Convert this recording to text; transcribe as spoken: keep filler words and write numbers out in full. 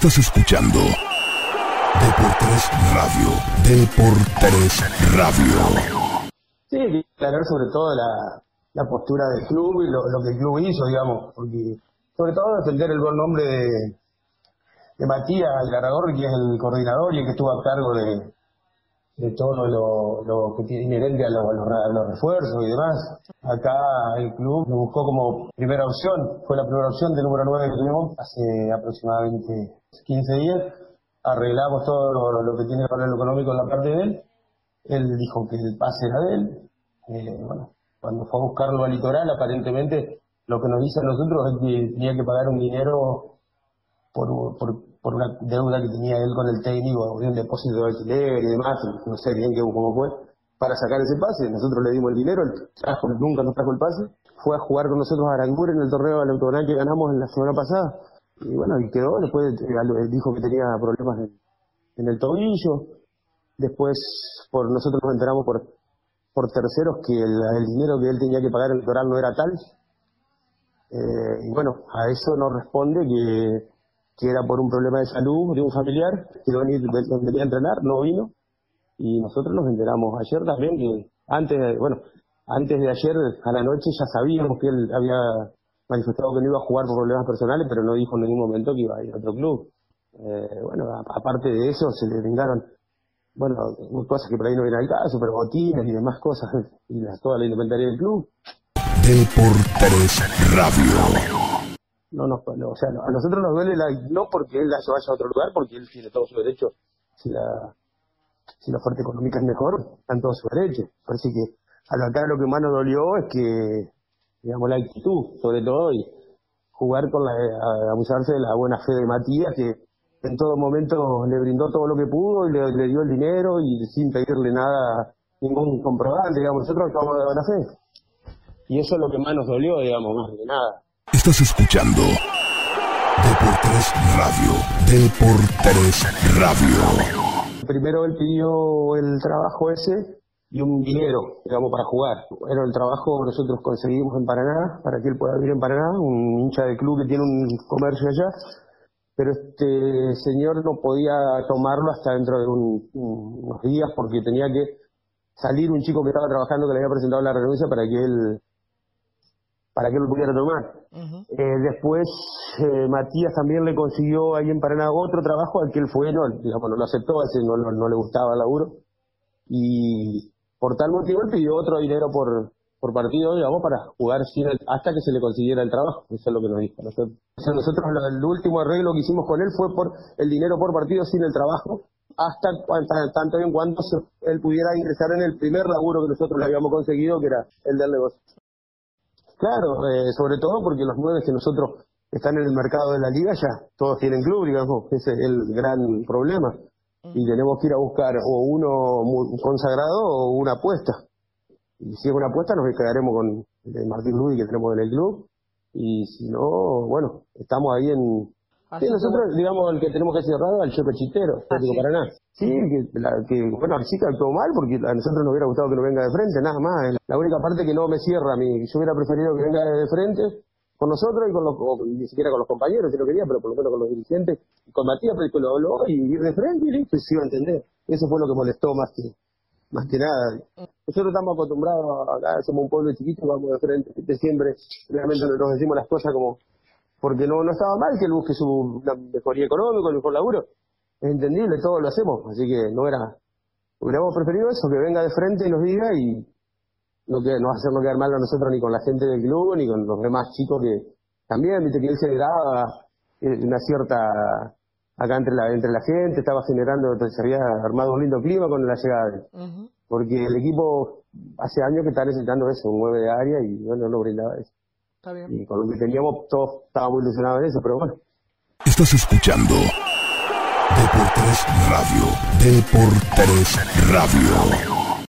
Estás escuchando Deportes Radio. Deportes Radio. Sí, aclarar sobre todo la, la postura del club y lo, lo que el club hizo, digamos, porque sobre todo defender el buen nombre de, de Matías Larragorri, que es el coordinador y el que estuvo a cargo de, de todo lo, lo que tiene inherente a los, a, los, a los refuerzos y demás. Acá el club lo buscó como primera opción, fue la primera opción del número nueve que tuvimos hace aproximadamente quince días. Arreglamos todo lo, lo que tiene que ver lo económico en la parte de él. Él dijo que el pase era de él. Eh, bueno, cuando fue a buscarlo al Litoral, aparentemente lo que nos dice a nosotros es que tenía que pagar un dinero por, por, por una deuda que tenía él con el técnico, de un depósito de alquiler y demás, no sé bien qué, cómo fue, para sacar ese pase. Nosotros le dimos el dinero, él trajo, nunca nos trajo el pase. Fue a jugar con nosotros a Aranguren en el torneo del Autobanal que ganamos en la semana pasada. Y bueno, y quedó, después eh, dijo que tenía problemas en, en el tobillo. Después por nosotros nos enteramos por por terceros que el, el dinero que él tenía que pagar en el Litoral no era tal. Eh, y bueno, a eso nos responde que, que era por un problema de salud de un familiar que no venía, venía a entrenar, no vino. Y nosotros nos enteramos ayer también que antes de, bueno, antes de ayer a la noche ya sabíamos que él había manifestado que no iba a jugar por problemas personales, pero no dijo en ningún momento que iba a ir a otro club. Eh, bueno, a, aparte de eso se le brindaron, bueno, cosas que por ahí no vienen al caso, pero botines y demás cosas, y la, toda la indumentaria del club. Deportes Radio. No, no, no, o sea, no, a nosotros nos duele la, no porque él se vaya a otro lugar, porque él tiene todo su derecho. Si la, si la oferta económica es mejor, están todos sus derechos. Parece que a lo acá lo que más nos dolió es que, digamos, la actitud, sobre todo, y jugar con la, a, abusarse de la buena fe de Matías, que en todo momento le brindó todo lo que pudo y le, le dio el dinero y sin pedirle nada, ningún comprobante, digamos, nosotros actuamos de buena fe. Y eso es lo que más nos dolió, digamos, más que nada. Estás escuchando Deportes Radio. Deportes Radio. Primero él pidió el trabajo ese y un dinero, digamos, para jugar. Bueno, el trabajo nosotros conseguimos en Paraná, para que él pueda vivir en Paraná, un hincha del club que tiene un comercio allá, pero este señor no podía tomarlo hasta dentro de un, un, unos días porque tenía que salir un chico que estaba trabajando, que le había presentado la renuncia para que él para que él lo pudiera tomar. Uh-huh. Eh, después eh, Matías también le consiguió ahí en Paraná otro trabajo al que él fue, no, digamos, no lo aceptó, ese no, no, no le gustaba el laburo, y por tal motivo él pidió otro dinero por por partido, digamos, para jugar sin el, hasta que se le consiguiera el trabajo. Eso es lo que nos dijo. Nosotros, o sea, nosotros el último arreglo que hicimos con él fue por el dinero por partido sin el trabajo, hasta tanto en cuanto se, él pudiera ingresar en el primer laburo que nosotros le habíamos conseguido, que era el del negocio. Claro, eh, sobre todo porque los nueve que nosotros están en el mercado de la liga ya todos tienen club, digamos, ese es el gran problema. Y tenemos que ir a buscar o uno muy consagrado o una apuesta. Y si es una apuesta nos quedaremos con el Martín Luis que tenemos en el club. Y si no, bueno, estamos ahí en... Sí, nosotros, digamos, el que tenemos que cerrar al Choco Chitero, ah, sí. Paraná. Sí, que, la, que bueno, Arcica actuó mal porque a nosotros nos hubiera gustado que no venga de frente, nada más. La única parte que no me cierra a mí, yo hubiera preferido que venga de frente con nosotros y con los, o, ni siquiera con los compañeros, si no quería, pero por lo menos con los dirigentes, y con Matías, pero lo habló y ir de frente y listo, y se iba a entender. Eso fue lo que molestó más que más que nada. Nosotros estamos acostumbrados, acá somos un pueblo chiquito, vamos de frente, de siempre, realmente nos decimos las cosas como... Porque no, no estaba mal que él busque su una mejoría económica, un mejor laburo. Es entendible, todo lo hacemos. Así que no era... Hubiéramos preferido eso, que venga de frente y nos diga y no, que, no hacernos quedar mal a nosotros ni con la gente del club, ni con los demás chicos que también, viste, que él generaba una cierta... Acá entre la entre la gente, estaba generando, se había armado un lindo clima con la llegada de él. Uh-huh. Porque el equipo hace años que está necesitando eso, un nueve de área, y bueno, no brindaba eso. Está bien. Y con lo que teníamos, todos estábamos ilusionados en eso, pero bueno. Estás escuchando Deportes Radio. Deportes Radio.